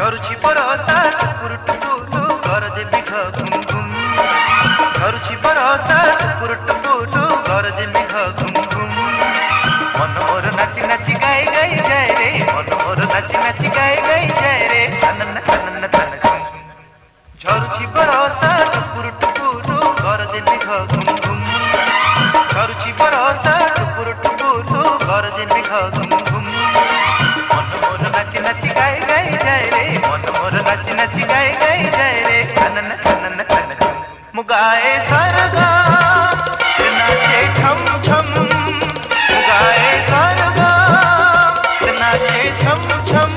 ঝরুছি বরষা টুপুর টুপুর গরজে মেঘ ঘুম ঘুম ঝরুছি বরষা টুপুর টুপুর গরজে মেঘ ঘুম ঘুম মন মোর নাচি নাচি গাই গাই যায় রে মন মোর নাচি নাচি গাই গাই যায় রে তনন তনন তন ঘুম ঝরুছি বরষা টুপুর টুপুর গরজে মেঘ ঘুম ঘুম ঝরুছি বরষা টুপুর টুপুর গরজে মেঘ ঘুম ঘুম মন মোর নাচি নাচি গাই গাই যায় রে মন মোর নাচি নাচি গাই গাই যায় রে তনন তনন তন ঘুম मुगाए सरगा नाचे छम छम मुगाए सरगा नाचे छम छम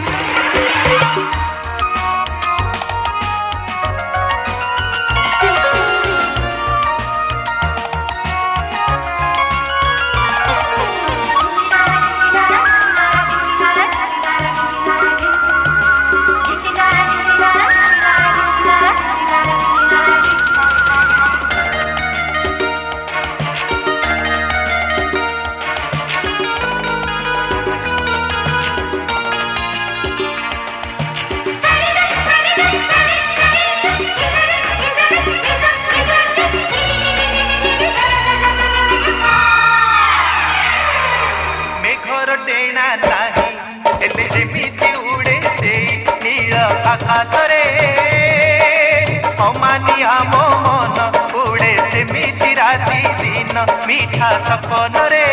डेना नाही एले जेमिति उड़े से नील आकाश रे अमानिया मो मन उड़े सेमिति राति दिन मीठा सपन रे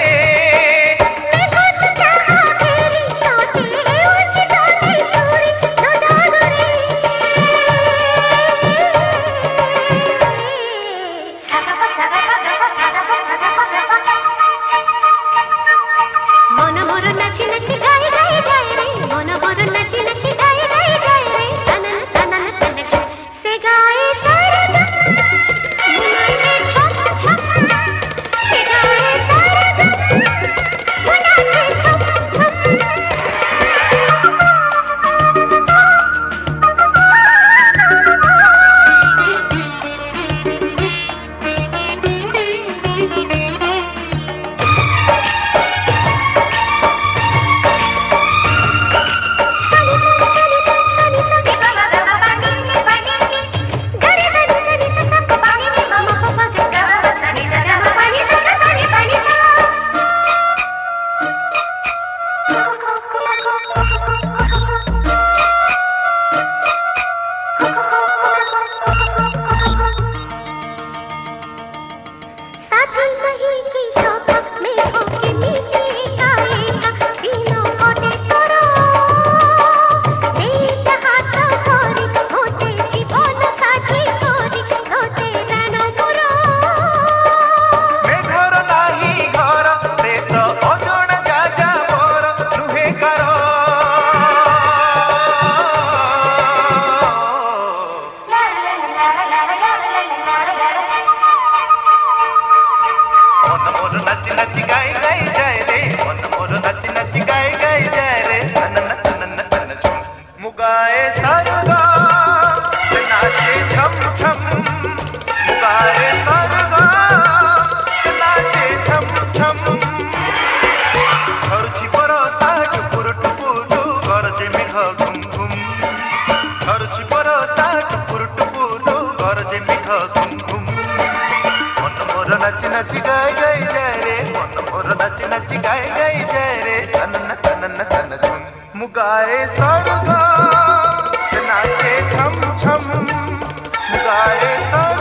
मुगाए सरगा नाचे छम छम मुगाए सरगा नाचे छम छम झरछि बरसा टुपुर टुपुर गरजे मेघ घुम घुम झरछि बरसा टुपुर टुपुर गरजे मेघ घुम घुम मन मोर नाची नाची गाय गाय जाय रे मन मोर नाची नाची गाय गाय जाय रे तनन तनन तन झुम मुगाए सरगा नाचे छम छम मुगाए सरगा